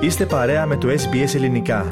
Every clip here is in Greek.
Είστε παρέα με το SBS Ελληνικά.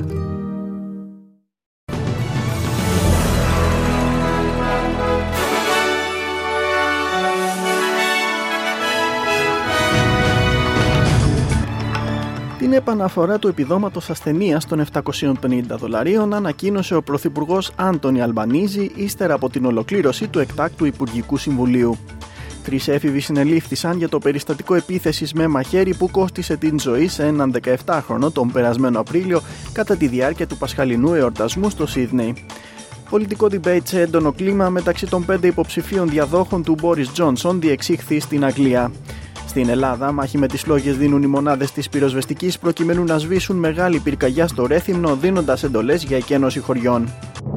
Την επαναφορά του επιδόματος ασθενείας των $750 ανακοίνωσε ο Πρωθυπουργός Άντονι Αλμπανίζη ύστερα από την ολοκλήρωση του εκτάκτου Υπουργικού Συμβουλίου. 3 έφηβοι συνελήφθησαν για το περιστατικό επίθεσης με μαχαίρι που κόστισε την ζωή σε έναν 17χρονο τον περασμένο Απρίλιο κατά τη διάρκεια του πασχαλινού εορτασμού στο Σίδνεϊ. Πολιτικό debate σε έντονο κλίμα μεταξύ των 5 υποψηφίων διαδόχων του Μπόρις Τζόνσον διεξήχθη στην Αγγλία. Στην Ελλάδα, μάχη με τις φλόγες δίνουν οι μονάδες της πυροσβεστικής προκειμένου να σβήσουν μεγάλη πυρκαγιά στο Ρέθυμνο, δίνοντας εντολές για εκένωση χωριών.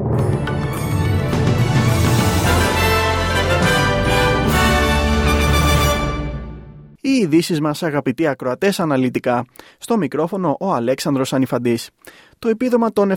Οι ειδήσεις μας, αγαπητοί ακροατές, αναλυτικά. Στο μικρόφωνο ο Αλέξανδρος Ανιφαντής. Το επίδομα των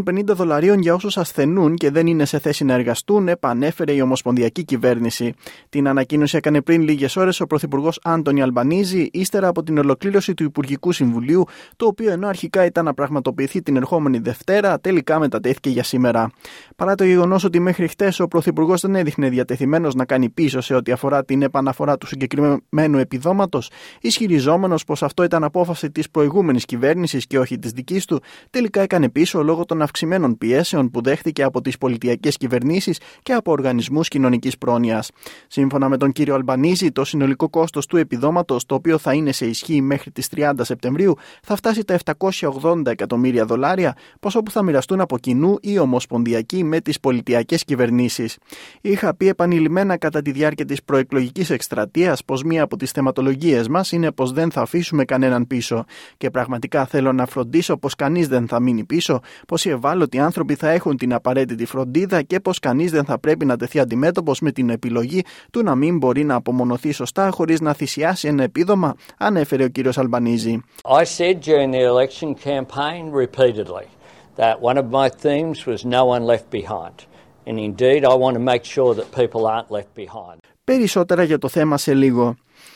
$750 για όσους ασθενούν και δεν είναι σε θέση να εργαστούν επανέφερε η Ομοσπονδιακή Κυβέρνηση. Την ανακοίνωση έκανε πριν λίγες ώρες ο Πρωθυπουργός Άντονι Αλμπανίζη, ύστερα από την ολοκλήρωση του Υπουργικού Συμβουλίου, το οποίο ενώ αρχικά ήταν να πραγματοποιηθεί την ερχόμενη Δευτέρα, τελικά μετατέθηκε για σήμερα. Παρά το γεγονός ότι μέχρι χτες ο Πρωθυπουργός δεν έδειχνε διατεθειμένος να κάνει πίσω σε ό,τι αφορά την επαναφορά του συγκεκριμένου επιδόματος, ισχυριζόμενος πως αυτό ήταν απόφαση της προηγούμενης κυβέρνησης και όχι της δικής του, τελικά έκανε πίσω λόγω των αυξημένων πιέσεων που δέχτηκε από τις πολιτιακές κυβερνήσεις και από οργανισμούς κοινωνικής πρόνοιας. Σύμφωνα με τον κύριο Αλμπανίζη, το συνολικό κόστος του επιδόματος, το οποίο θα είναι σε ισχύ μέχρι τις 30 Σεπτεμβρίου, θα φτάσει τα $780 εκατομμύρια, ποσό που θα μοιραστούν από κοινού οι ομοσπονδιακοί με τις πολιτιακές κυβερνήσεις. Είχα πει επανειλημμένα κατά τη διάρκεια της προεκλογικής εκστρατείας πως μία από τις θεματολογίες μας είναι πως δεν θα αφήσουμε κανέναν πίσω. Και πραγματικά θέλω να φροντίσω πως κανείς δεν θα μείνει πίσω, πως οι ευάλωτοι άνθρωποι θα έχουν την απαραίτητη φροντίδα και πως κανείς δεν θα πρέπει να τεθεί αντιμέτωπος με την επιλογή του να μην μπορεί να απομονωθεί σωστά χωρίς να θυσιάσει ένα επίδομα, ανέφερε ο κύριος Αλμπανίζη. I said during the election campaign repeatedly that one of my themes was no one left behind. And indeed I want to make sure that people aren't left behind. Περισσότερα για το θέμα σε λίγο.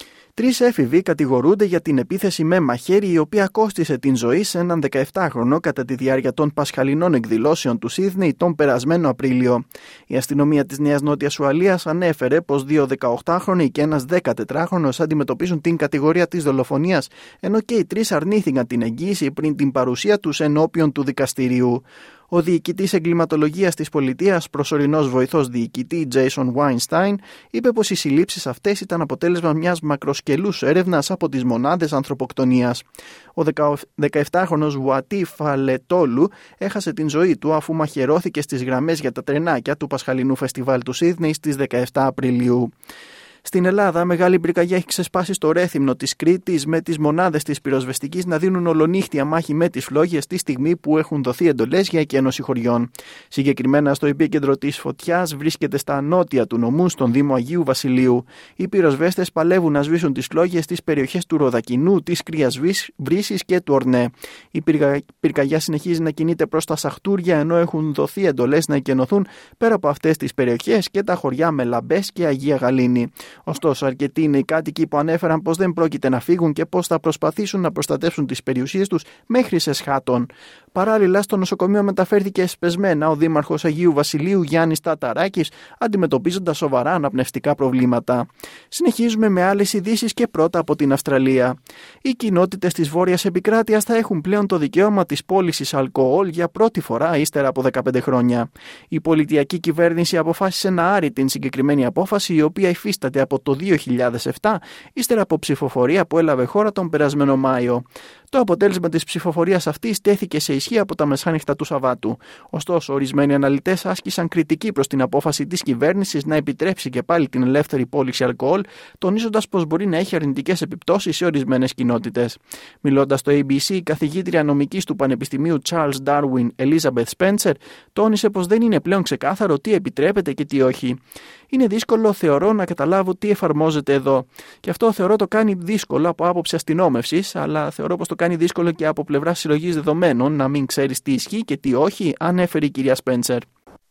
3 έφηβοι κατηγορούνται για την επίθεση με μαχαίρι η οποία κόστισε την ζωή σε έναν 17χρονο κατά τη διάρκεια των πασχαλινών εκδηλώσεων του Σίδνεϊ τον περασμένο Απρίλιο. Η αστυνομία της Νέας Νότιας Ουαλίας ανέφερε πως 2 18χρονοι και ένας 14χρονος αντιμετωπίζουν την κατηγορία της δολοφονίας, ενώ και οι 3 αρνήθηκαν την εγγύηση πριν την παρουσία τους ενώπιον του δικαστηρίου. Ο διοικητής εγκληματολογίας της πολιτείας, προσωρινός βοηθός διοικητή Jason Weinstein, είπε πως οι συλλήψεις αυτές ήταν αποτέλεσμα μιας μακροσκελούς έρευνας από τις μονάδες ανθρωποκτονίας. Ο 17χρονος Ουατί Φαλετόλου έχασε την ζωή του αφού μαχαιρώθηκε στις γραμμές για τα τρενάκια του Πασχαλινού Φεστιβάλ του Σίδνεϊ στις 17 Απριλίου. Στην Ελλάδα, μεγάλη πυρκαγιά έχει ξεσπάσει στο Ρέθυμνο της Κρήτης, με τις μονάδες της πυροσβεστικής να δίνουν ολονύχτια μάχη με τις φλόγες τη στιγμή που έχουν δοθεί εντολές για εκένωση χωριών. Συγκεκριμένα, στο επίκεντρο της φωτιάς βρίσκεται στα νότια του νομού, στον Δήμο Αγίου Βασιλείου. Οι πυροσβέστες παλεύουν να σβήσουν τις φλόγες στις περιοχές του Ροδακινού, της Κρύας Βρύσης και του Ορνέ. Η πυρκαγιά συνεχίζει να κινείται προς τα Σαχτούρια, ενώ έχουν δοθεί εντολές να εκενωθούν πέρα από αυτές τις περιοχές και τα χωριά Μελαμπές και Αγία Γαλήνη. Ωστόσο, αρκετοί είναι οι κάτοικοι που ανέφεραν πως δεν πρόκειται να φύγουν και πως θα προσπαθήσουν να προστατεύσουν τις περιουσίες τους μέχρι σε σχάτων. Παράλληλα, στο νοσοκομείο μεταφέρθηκε εσπεσμένα ο δήμαρχος Αγίου Βασιλείου Γιάννης Ταταράκης, αντιμετωπίζοντας σοβαρά αναπνευστικά προβλήματα. Συνεχίζουμε με άλλες ειδήσεις και πρώτα από την Αυστραλία. Οι κοινότητες της Βόρειας Επικράτειας θα έχουν πλέον το δικαίωμα της πώλησης αλκοόλ για πρώτη φορά ύστερα από 15 χρόνια. Η πολιτιακή κυβέρνηση αποφάσισε να άρει την συγκεκριμένη απόφαση, η οποία υφίσταται από το 2007, ύστερα από ψηφοφορία που έλαβε χώρα τον περασμένο Μάιο. Το αποτέλεσμα της ψηφοφορίας αυτής τέθηκε σε ισχύ από τα μεσάνυχτα του Σαββάτου. Ωστόσο, ορισμένοι αναλυτές άσκησαν κριτική προς την απόφαση της κυβέρνησης να επιτρέψει και πάλι την ελεύθερη πώληση αλκοόλ, τονίζοντας πως μπορεί να έχει αρνητικές επιπτώσεις σε ορισμένες κοινότητες. Μιλώντας στο ABC, η καθηγήτρια νομικής του Πανεπιστημίου Charles Darwin, Elizabeth Spencer, τόνισε πως δεν είναι πλέον ξεκάθαρο τι επιτρέπεται και τι όχι. Είναι δύσκολο, θεωρώ, να καταλάβω τι εφαρμόζεται εδώ. Και αυτό θεωρώ το κάνει δύσκολο από άποψη αστυνόμευσης, αλλά θεωρώ πως το κάνει δύσκολο και από πλευρά συλλογής δεδομένων να μην ξέρεις τι ισχύει και τι όχι, ανέφερε η κυρία Σπέντσερ.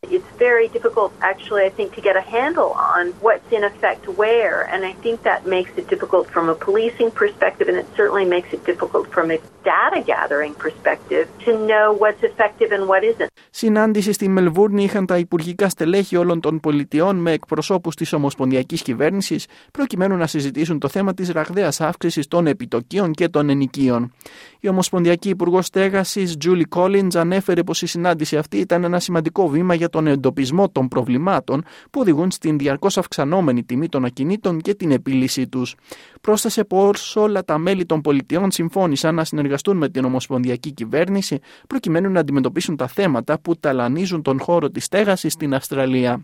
It's very difficult, actually, I think, to get a handle on what's in effect where, and I think that makes it difficult from a policing perspective, and it certainly makes it difficult from a data-gathering perspective to know what's effective and what isn't. Συνάντηση στη Μελβούρνη είχαν τα υπουργικά στελέχη όλων των πολιτιών με εκπροσώπους της ομοσπονδιακής κυβέρνησης, προκειμένου να συζητήσουν το θέμα της ραγδαίας αύξησης των επιτοκίων και των ενοικίων. Η Ομοσπονδιακή Υπουργός Στέγασης, Julie Collins, ανέφερε πως η συνάντηση αυτή ήταν ένα σημαντικό βήμα για τον εντοπισμό των προβλημάτων που οδηγούν στην διαρκώς αυξανόμενη τιμή των ακινήτων και την επίλυσή τους. Πρόσθεσε πως όλα τα μέλη των πολιτιών συμφώνησαν να συνεργαστούν με την Ομοσπονδιακή Κυβέρνηση προκειμένου να αντιμετωπίσουν τα θέματα που ταλανίζουν τον χώρο της στέγασης στην Αυστραλία.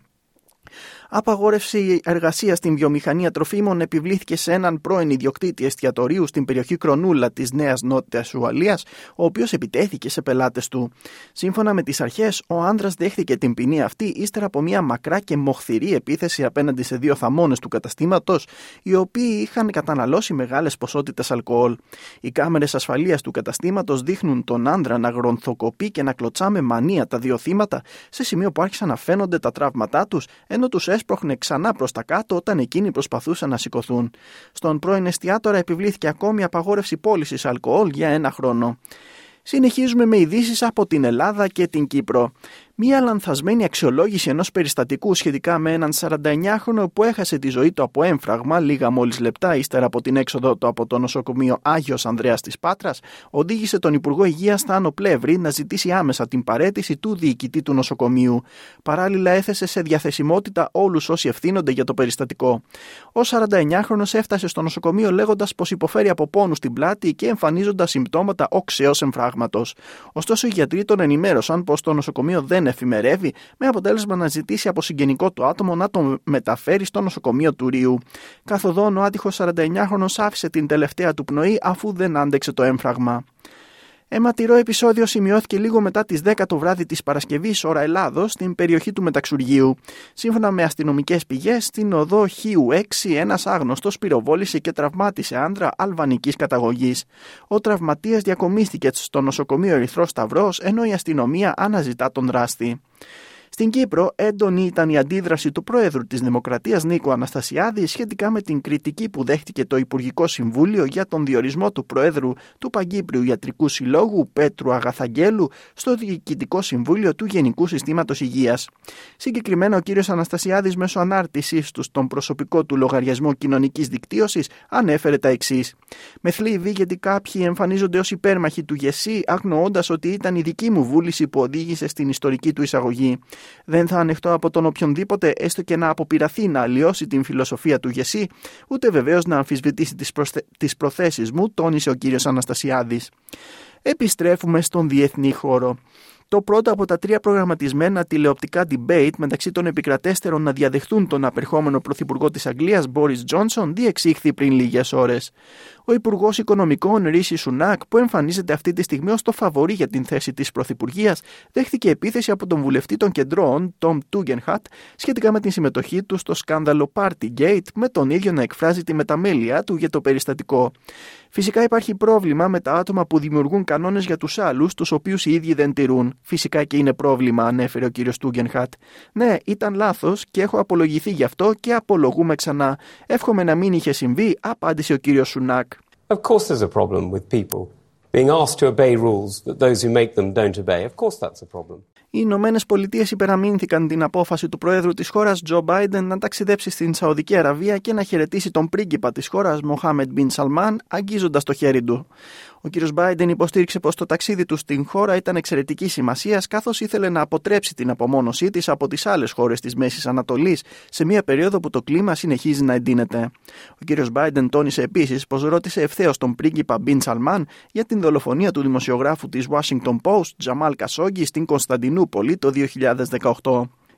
Απαγόρευση εργασίας στην βιομηχανία τροφίμων επιβλήθηκε σε έναν πρώην ιδιοκτήτη εστιατορίου στην περιοχή Κρονούλα της Νέας Νότιας Ουαλίας, ο οποίος επιτέθηκε σε πελάτες του. Σύμφωνα με τις αρχές, ο άνδρας δέχθηκε την ποινή αυτή ύστερα από μια μακρά και μοχθηρή επίθεση απέναντι σε 2 θαμώνες του καταστήματος, οι οποίοι είχαν καταναλώσει μεγάλες ποσότητες αλκοόλ. Οι κάμερες ασφαλείας του καταστήματος δείχνουν τον άνδρα να γρονθοκοπεί και να κλωτσά με μανία τα 2 θύματα, σε σημείο που άρχισαν να φαίνονται τα τραύματά τους, ενώ τους έσπροχνε ξανά προς τα κάτω όταν εκείνοι προσπαθούσαν να σηκωθούν. Στον πρώην εστιατόρα επιβλήθηκε ακόμη απαγόρευση πώλησης αλκοόλ για 1 χρόνο. Συνεχίζουμε με ειδήσεις από την Ελλάδα και την Κύπρο. Μία λανθασμένη αξιολόγηση ενός περιστατικού σχετικά με έναν 49χρονο που έχασε τη ζωή του από έμφραγμα λίγα μόλις λεπτά ύστερα από την έξοδό του από το νοσοκομείο Άγιος Ανδρέας της Πάτρας οδήγησε τον Υπουργό Υγείας Θάνο Πλεύρη να ζητήσει άμεσα την παραίτηση του διοικητή του νοσοκομείου. Παράλληλα έθεσε σε διαθεσιμότητα όλους όσοι ευθύνονται για το περιστατικό. Ο 49χρονος έφτασε στο νοσοκομείο λέγοντας πως υποφέρει από πόνους στην πλάτη και εμφανίζοντας συμπτώματα οξέως εμφράγματος. Ωστόσο οι γιατροί τον ενημέρωσαν πως το νοσοκομείο δεν εφημερεύει, με αποτέλεσμα να ζητήσει από συγγενικό του άτομο να τον μεταφέρει στο νοσοκομείο του Ρίου. Καθοδόν ο άτυχος 49χρονος άφησε την τελευταία του πνοή αφού δεν άντεξε το έμφραγμα. Αιματηρό επεισόδιο σημειώθηκε λίγο μετά τις 10 το βράδυ της Παρασκευής ώρα Ελλάδος στην περιοχή του Μεταξουργείου. Σύμφωνα με αστυνομικές πηγές, στην οδό Χίου 6 ένας άγνωστος πυροβόλησε και τραυμάτισε άνδρα αλβανικής καταγωγής. Ο τραυματίας διακομίστηκε στο νοσοκομείο Ερυθρός Σταυρός, ενώ η αστυνομία αναζητά τον δράστη. Στην Κύπρο, έντονη ήταν η αντίδραση του Προέδρου της Δημοκρατίας Νίκου Αναστασιάδη σχετικά με την κριτική που δέχτηκε το Υπουργικό Συμβούλιο για τον διορισμό του Προέδρου του Παγκύπριου Ιατρικού Συλλόγου Πέτρου Αγαθαγγέλου στο Διοικητικό Συμβούλιο του Γενικού Συστήματος Υγείας. Συγκεκριμένα, ο κ. Αναστασιάδης μέσω ανάρτησής του στον προσωπικό του λογαριασμό κοινωνικής δικτύωσης ανέφερε τα εξής. Με θλίβει γιατί κάποιοι εμφανίζονται ως υπέρμαχοι του ΓΕΣΥ, αγνοώντας ότι ήταν η δική μου βούληση που οδήγησε στην ιστορική του εισαγωγή. Δεν θα ανεχτώ από τον οποιονδήποτε, έστω και να αποπειραθεί να αλλοιώσει την φιλοσοφία του ΓΕΣΥ, ούτε βεβαίως να αμφισβητήσει τις προθέσεις μου, τόνισε ο κύριος Αναστασιάδης. Επιστρέφουμε στον διεθνή χώρο. Το πρώτο από τα 3 προγραμματισμένα τηλεοπτικά debate μεταξύ των επικρατέστερων να διαδεχθούν τον απερχόμενο πρωθυπουργό της Αγγλίας, Boris Johnson, διεξήχθη πριν λίγες ώρες. Ο Υπουργός Οικονομικών, Ρίση Σουνάκ, που εμφανίζεται αυτή τη στιγμή ως το φαβορί για την θέση της πρωθυπουργίας, δέχτηκε επίθεση από τον βουλευτή των Κεντρών, Tom Tugendhat, σχετικά με την συμμετοχή του στο σκάνδαλο Partygate, με τον ίδιο να εκφράζει τη μεταμέλειά του για το περιστατικό. Φυσικά υπάρχει πρόβλημα με τα άτομα που δημιουργούν κανόνες για τους άλλους, τους οποίους οι ίδιοι δεν τηρούν. Φυσικά και είναι πρόβλημα, ανέφερε ο κύριος Tugendhat. Ναι, ήταν λάθος και έχω απολογηθεί γι' αυτό και απολογούμε ξανά. Εύχομαι να μην είχε συμβεί, απάντησε ο κύριος Σουνάκ. Of course there's a problem with people being asked to obey rules that those who make them don't obey. Of course that's a problem. Οι Ηνωμένες Πολιτείες υπεραμείνθηκαν την απόφαση του Προέδρου της χώρας, Τζο Μπάιντεν, να ταξιδέψει στην Σαουδική Αραβία και να χαιρετήσει τον πρίγκιπα της χώρας, Μοχάμεντ Μπιν Σαλμάν, αγγίζοντας το χέρι του. Ο κ. Μπάιντεν υποστήριξε πως το ταξίδι του στην χώρα ήταν εξαιρετικής σημασίας, καθώς ήθελε να αποτρέψει την απομόνωσή της από τις άλλες χώρες της Μέσης Ανατολής, σε μια περίοδο που το κλίμα συνεχίζει να εντείνεται. Ο κ. Μπάιντεν τόνισε επίσης πως ρώτησε ευθέως τον πρίγκιπα Μπιν Σαλμάν για την δολοφονία του δημοσιογράφου της Washington Post, Τζαμάλ Κασόγκι, στην Κωνσταντινούπολη το 2018.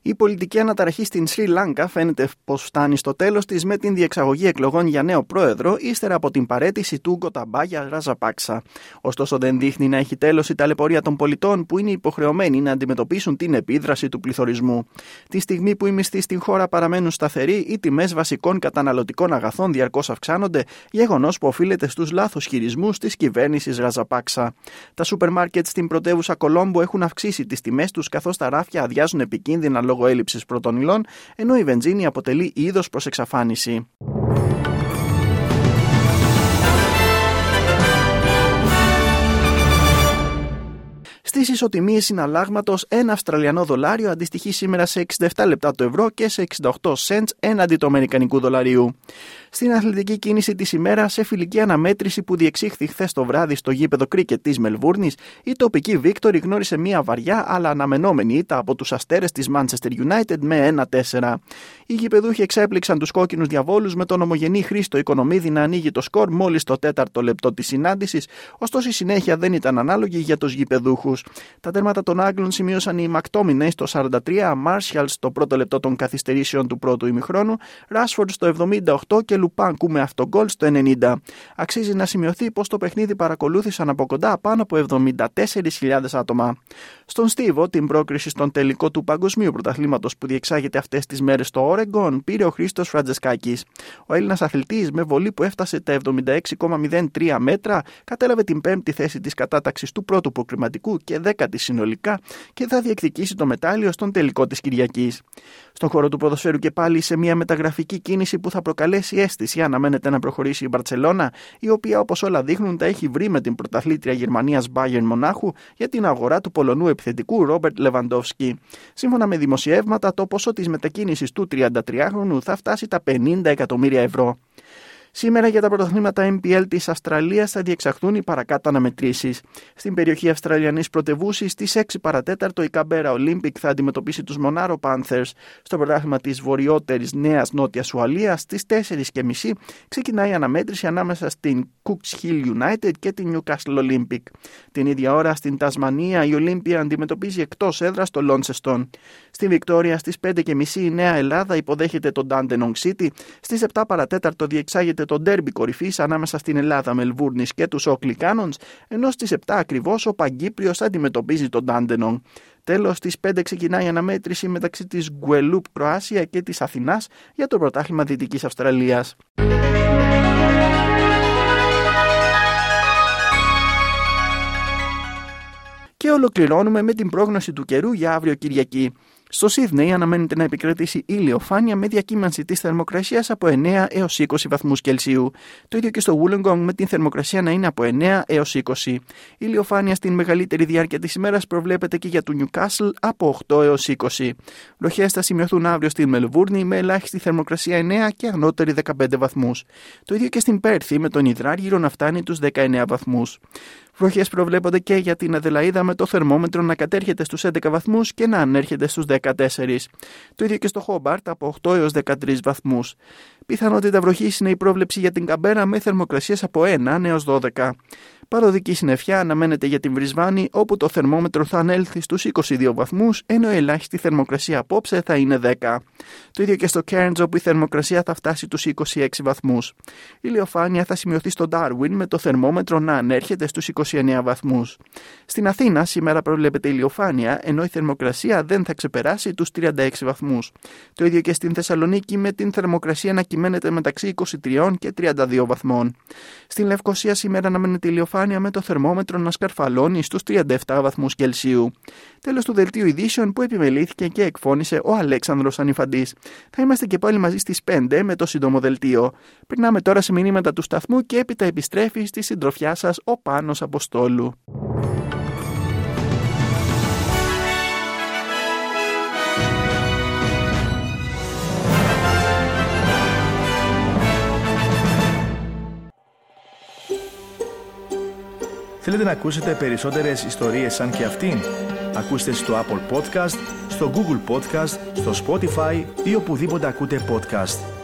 Η πολιτική αναταραχή στην Σρι Λάγκα φαίνεται πως φτάνει στο τέλος της με την διεξαγωγή εκλογών για νέο πρόεδρο ύστερα από την παραίτηση του Γκοταμπάγια Ρατζαπάξα. Ωστόσο, δεν δείχνει να έχει τέλος η ταλαιπωρία των πολιτών που είναι υποχρεωμένοι να αντιμετωπίσουν την επίδραση του πληθωρισμού. Τη στιγμή που οι μισθοί στην χώρα παραμένουν σταθεροί, οι τιμές βασικών καταναλωτικών αγαθών διαρκώς αυξάνονται, γεγονός που οφείλεται στους λάθος χειρισμούς της κυβέρνησης Ρατζαπάξα. Τα σούπερ μάρκετ στην πρωτεύουσα Κολόμπο έχουν αυξήσει τις τιμές τους, καθώς τα ράφια αδειάζουν επικίνδυνα λόγω έλλειψης πρώτων υλών, ενώ η βενζίνη αποτελεί είδος προς εξαφάνιση. Στις ισοτιμίες συναλλάγματος, ένα Αυστραλιανό δολάριο αντιστοιχεί σήμερα σε 67 λεπτά το ευρώ και σε 68 cents έναντι του Αμερικανικού δολαρίου. Στην αθλητική κίνηση της ημέρας, σε φιλική αναμέτρηση που διεξήχθη χθες το βράδυ στο γήπεδο κρίκετ της Μελβούρνης, η τοπική Βίκτορη γνώρισε μια βαριά αλλά αναμενόμενη ήττα από τους αστέρες της Manchester United με 1-4. Οι γηπεδούχοι εξέπληξαν τους κόκκινους διαβόλους με τον ομογενή Χρήστο Οικονομίδη να ανοίγει το σκορ μόλις το 4ο λεπτό της συνάντησης, ωστόσο η συνέχεια δεν ήταν ανάλογη για τους γηπεδούχους. Τα τέρματα των Άγγλων σημείωσαν οι Μακτόμινεϊ στο 43, Μάρσιαλ στο πρώτο λεπτό των καθυστερήσεων του πρώτου ημιχρόνου, Ράσφορντ στο 78 και Λουπάνκου με αυτογκόλ στο 90. Αξίζει να σημειωθεί πως το παιχνίδι παρακολούθησαν από κοντά πάνω από 74.000 άτομα. Στον Στίβο, την πρόκριση στον τελικό του Παγκοσμίου Πρωταθλήματος που διεξάγεται αυτές τις μέρες στο Όρεγκον, πήρε ο Χρήστος Φραντζεσκάκης. Ο Έλληνας αθλητής, με βολή που έφτασε τα 76,03 μέτρα, κατέλαβε την 5η θέση της κατάταξης του πρώτου προκριματικού και 10η συνολικά και θα διεκδικήσει το μετάλλιο στον τελικό της Κυριακής. Στον χώρο του ποδοσφαίρου και πάλι σε μια μεταγραφική κίνηση που θα προκαλέσει αίσθηση, αναμένεται να προχωρήσει η Μπαρτσελώνα, η οποία όπως όλα δείχνουν τα έχει βρει με την πρωταθλήτρια Γερμανίας Bayern Μονάχου για την αγορά του Πολωνού επιθετικού Ρόμπερτ Λεβαντόφσκι. Σύμφωνα με δημοσιεύματα, το ποσό της μετακίνησης του 33χρονου θα φτάσει τα 50 εκατομμύρια ευρώ. Σήμερα για τα πρωταθλήματα MPL της Αυστραλίας θα διεξαχθούν οι παρακάτω αναμετρήσεις. Στην περιοχή Αυστραλιανής πρωτευούσης, στις 6 παρατέταρτο η Καμπέρα Olympic θα αντιμετωπίσει τους Monaro Panthers. Στο πρωτάθλημα της βορειότερης Νέας Νότιας Ουαλίας, στις 4:30 ξεκινάει η αναμέτρηση ανάμεσα στην Cooks Hill United και την Newcastle Olympic. Την ίδια ώρα στην Τασμανία η Olympia αντιμετωπίζει εκτός έδρας το Launceston. Στη Βικτόρια στις 5:30 η Νέα Ελλάδα υποδέχεται τον Dandenong City. Στις 7 παρατέταρτο διεξάγεται το ντέρμπι κορυφής ανάμεσα στην Ελλάδα Μελβούρνης και τους Oakley Cannons, ενώ στις 7 ακριβώς ο Παγκύπριος αντιμετωπίζει τον Dandenong. Τέλος, στις 5 ξεκινάει η αναμέτρηση μεταξύ της Γκουελούπ Κροάσια και της Αθηνάς για το πρωτάθλημα Δυτικής Αυστραλίας. Και ολοκληρώνουμε με την πρόγνωση του καιρού για αύριο Κυριακή. Στο Σίδνεϊ αναμένεται να επικρατήσει ηλιοφάνεια με διακύμανση της θερμοκρασίας από 9 έως 20 βαθμούς Κελσίου. Το ίδιο και στο Βούλονγκονγκ με την θερμοκρασία να είναι από 9 έως 20. Η ηλιοφάνεια στην μεγαλύτερη διάρκεια της ημέρας προβλέπεται και για το Νιουκάσλ από 8 έως 20. Βροχές θα σημειωθούν αύριο στην Μελβούρνη με ελάχιστη θερμοκρασία 9 και ανώτερη 15 βαθμούς. Το ίδιο και στην Πέρθη με τον υδράργυρο να φτάνει τους 19 βαθμούς. Βροχές προβλέπονται και για την Αδελαΐδα με το θερμόμετρο να κατέρχεται στους 11 βαθμούς και να ανέρχεται στους 14. Το ίδιο και στο Χόμπαρτ από 8 έως 13 βαθμούς. Πιθανότητα βροχής είναι η πρόβλεψη για την Καμπέρα με θερμοκρασίες από 1 έως 12. Παροδική συννεφιά αναμένεται για την Βρισβάνη, όπου το θερμόμετρο θα ανέλθει στους 22 βαθμούς, ενώ η ελάχιστη θερμοκρασία απόψε θα είναι 10. Το ίδιο και στο Cairns, όπου η θερμοκρασία θα φτάσει τους 26 βαθμούς. Η ηλιοφάνεια θα σημειωθεί στο Darwin με το θερμόμετρο να ανέρχεται στους 29 βαθμούς. Στην Αθήνα σήμερα προβλέπεται ηλιοφάνεια, ενώ η θερμοκρασία δεν θα ξεπεράσει τους 36 βαθμούς. Το ίδιο και στην Θεσσαλονίκη με την θερμοκρασία να κυμαίνεται μεταξύ 23 και 32 βαθμών. Στην Λευκοσία σήμερα αναμένεται ηλιοφάνεια με το θερμόμετρο να σκαρφαλώνει στους 37 βαθμούς Κελσίου. Τέλος του δελτίου ειδήσεων που επιμελήθηκε και εκφώνησε ο Αλέξανδρος Ανιφαντής. Θα είμαστε και πάλι μαζί στις 5 με το σύντομο δελτίο. Περνάμε τώρα σε μηνύματα του σταθμού και έπειτα επιστρέφει στη συντροφιά σας ο Πάνος Αποστόλου. Θέλετε να ακούσετε περισσότερες ιστορίες σαν και αυτήν? Ακούστε στο Apple Podcast, στο Google Podcast, στο Spotify ή οπουδήποτε ακούτε podcast.